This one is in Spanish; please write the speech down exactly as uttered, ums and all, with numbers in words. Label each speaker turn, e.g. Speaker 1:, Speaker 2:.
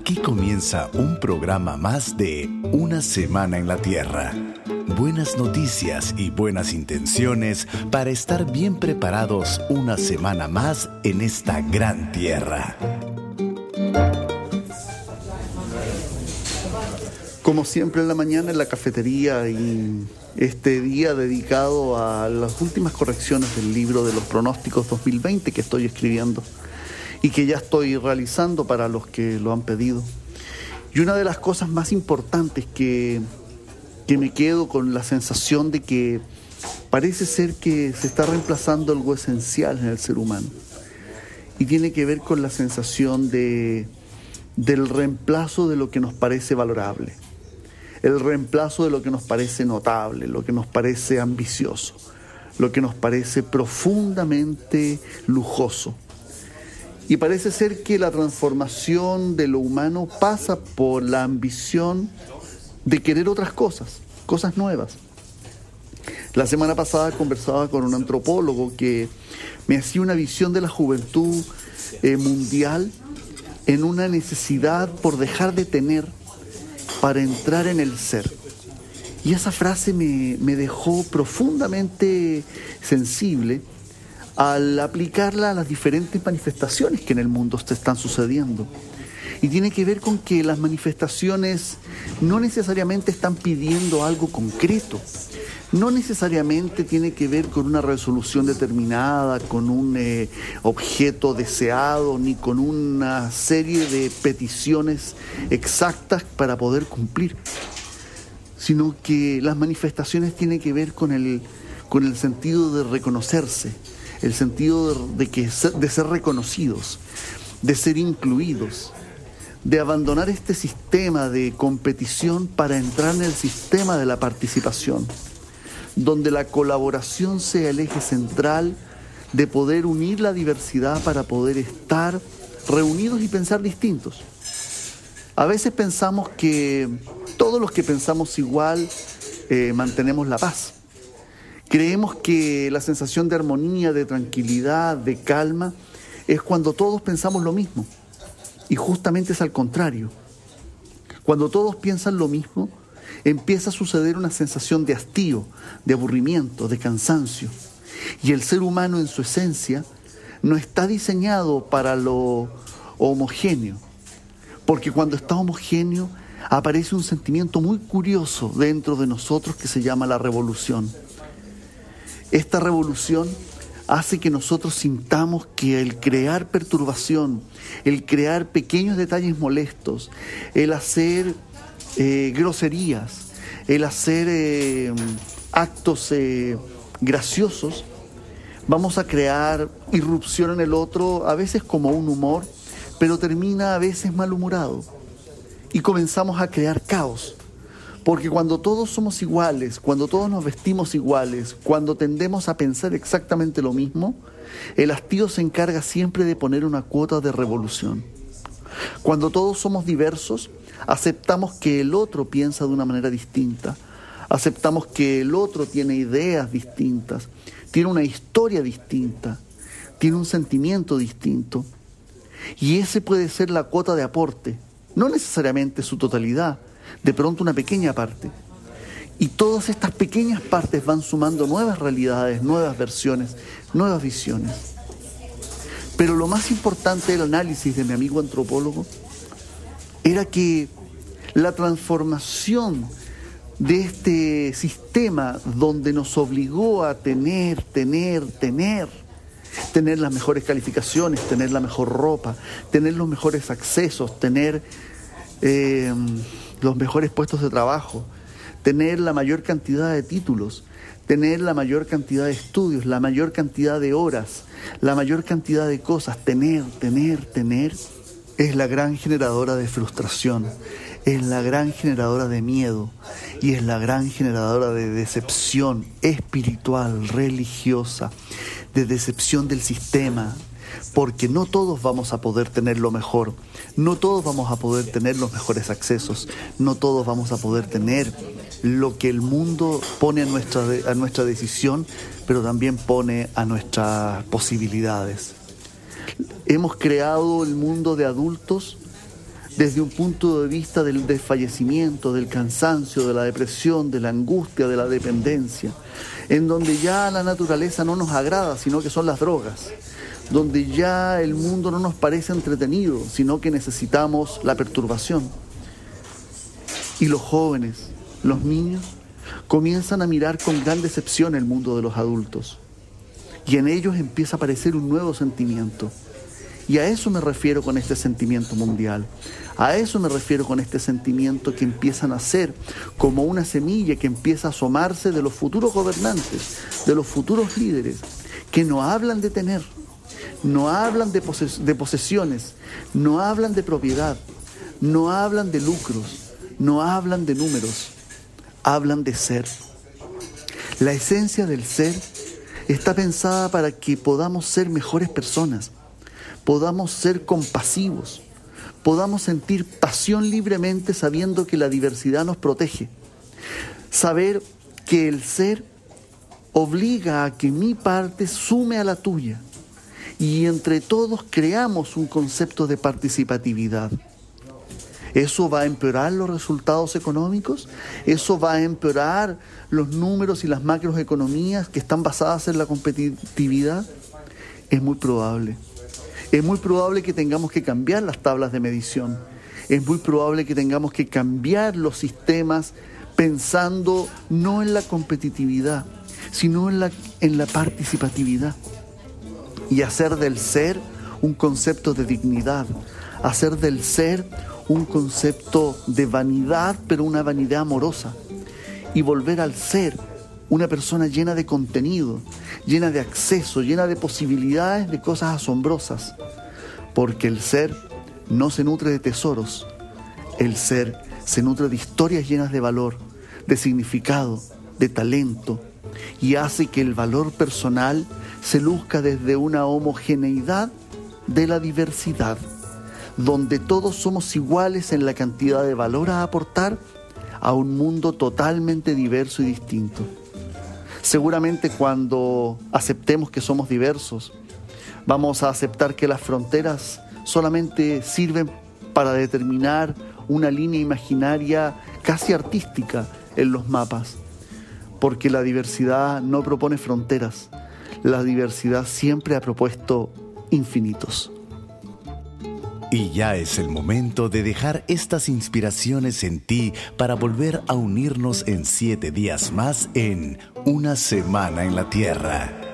Speaker 1: Aquí comienza un programa más de Una Semana en la Tierra. Buenas noticias y buenas intenciones para estar bien preparados una semana más en esta gran tierra.
Speaker 2: Como siempre en la mañana en la cafetería y este día dedicado a las últimas correcciones del libro de los pronósticos dos mil veinte que estoy escribiendo y que ya estoy realizando para los que lo han pedido. Y una de las cosas más importantes que, que me quedo con la sensación de que parece ser que se está reemplazando algo esencial en el ser humano. Y tiene que ver con la sensación de, del reemplazo de lo que nos parece valorable. El reemplazo de lo que nos parece notable, lo que nos parece ambicioso, lo que nos parece profundamente lujoso. Y parece ser que la transformación de lo humano pasa por la ambición de querer otras cosas, cosas nuevas. La semana pasada conversaba con un antropólogo que me hacía una visión de la juventud eh, mundial en una necesidad por dejar de tener para entrar en el ser. Y esa frase me, me dejó profundamente sensible al aplicarla a las diferentes manifestaciones que en el mundo te están sucediendo. Y tiene que ver con que las manifestaciones no necesariamente están pidiendo algo concreto, no necesariamente tiene que ver con una resolución determinada, con un eh, objeto deseado, ni con una serie de peticiones exactas para poder cumplir, sino que las manifestaciones tienen que ver con el, con el sentido de reconocerse, el sentido de, de, que, de ser reconocidos, de ser incluidos, de abandonar este sistema de competición para entrar en el sistema de la participación, donde la colaboración sea el eje central de poder unir la diversidad para poder estar reunidos y pensar distintos. A veces pensamos que todos los que pensamos igual eh, mantenemos la paz. Creemos que la sensación de armonía, de tranquilidad, de calma, es cuando todos pensamos lo mismo. Y justamente es al contrario. Cuando todos piensan lo mismo, empieza a suceder una sensación de hastío, de aburrimiento, de cansancio. Y el ser humano en su esencia no está diseñado para lo homogéneo. Porque cuando está homogéneo, aparece un sentimiento muy curioso dentro de nosotros que se llama la revolución. Esta revolución hace que nosotros sintamos que el crear perturbación, el crear pequeños detalles molestos, el hacer eh, groserías, el hacer eh, actos eh, graciosos, vamos a crear irrupción en el otro, a veces como un humor, pero termina a veces malhumorado. Y comenzamos a crear caos. Porque cuando todos somos iguales, cuando todos nos vestimos iguales, cuando tendemos a pensar exactamente lo mismo, el hastío se encarga siempre de poner una cuota de revolución. Cuando todos somos diversos, aceptamos que el otro piensa de una manera distinta, aceptamos que el otro tiene ideas distintas, tiene una historia distinta, tiene un sentimiento distinto. Y ese puede ser la cuota de aporte, no necesariamente su totalidad, de pronto una pequeña parte. Y todas estas pequeñas partes van sumando nuevas realidades, nuevas versiones, nuevas visiones. Pero lo más importante del análisis de mi amigo antropólogo era que la transformación de este sistema donde nos obligó a tener, tener, tener, tener las mejores calificaciones, tener la mejor ropa, tener los mejores accesos, tener eh, los mejores puestos de trabajo, tener la mayor cantidad de títulos, tener la mayor cantidad de estudios, la mayor cantidad de horas, la mayor cantidad de cosas, tener, tener, tener, es la gran generadora de frustración, es la gran generadora de miedo y es la gran generadora de decepción espiritual, religiosa, de decepción del sistema, porque no todos vamos a poder tener lo mejor, no todos vamos a poder tener los mejores accesos, no todos vamos a poder tener lo que el mundo pone a nuestra, a nuestra decisión, pero también pone a nuestras posibilidades. Hemos creado el mundo de adultos desde un punto de vista del desfallecimiento, del cansancio, de la depresión, de la angustia, de la dependencia, en donde ya la naturaleza no nos agrada, sino que son las drogas, donde ya el mundo no nos parece entretenido, sino que necesitamos la perturbación. Y los jóvenes, los niños, comienzan a mirar con gran decepción el mundo de los adultos. Y en ellos empieza a aparecer un nuevo sentimiento. Y a eso me refiero con este sentimiento mundial. A eso me refiero con este sentimiento que empieza a nacer como una semilla que empieza a asomarse de los futuros gobernantes, de los futuros líderes, que no hablan de tener, no hablan de, poses- de posesiones, no hablan de propiedad, no hablan de lucros, no hablan de números, hablan de ser. La esencia del ser está pensada para que podamos ser mejores personas, podamos ser compasivos, podamos sentir pasión libremente sabiendo que la diversidad nos protege. Saber que el ser obliga a que mi parte sume a la tuya y entre todos creamos un concepto de participatividad. ¿Eso va a empeorar los resultados económicos? ¿Eso va a empeorar los números y las macroeconomías que están basadas en la competitividad? Es muy probable. Es muy probable que tengamos que cambiar las tablas de medición. Es muy probable que tengamos que cambiar los sistemas pensando no en la competitividad, sino en la, en la participatividad. Y hacer del ser un concepto de dignidad, hacer del ser un concepto de vanidad, pero una vanidad amorosa. Y volver al ser una persona llena de contenido, llena de acceso, llena de posibilidades de cosas asombrosas. Porque el ser no se nutre de tesoros, el ser se nutre de historias llenas de valor, de significado, de talento, y hace que el valor personal se luzca desde una homogeneidad de la diversidad, donde todos somos iguales en la cantidad de valor a aportar a un mundo totalmente diverso y distinto. Seguramente cuando aceptemos que somos diversos, vamos a aceptar que las fronteras solamente sirven para determinar una línea imaginaria casi artística en los mapas, porque la diversidad no propone fronteras, la diversidad siempre ha propuesto infinitos.
Speaker 1: Y ya es el momento de dejar estas inspiraciones en ti para volver a unirnos en siete días más en Una Semana en la Tierra.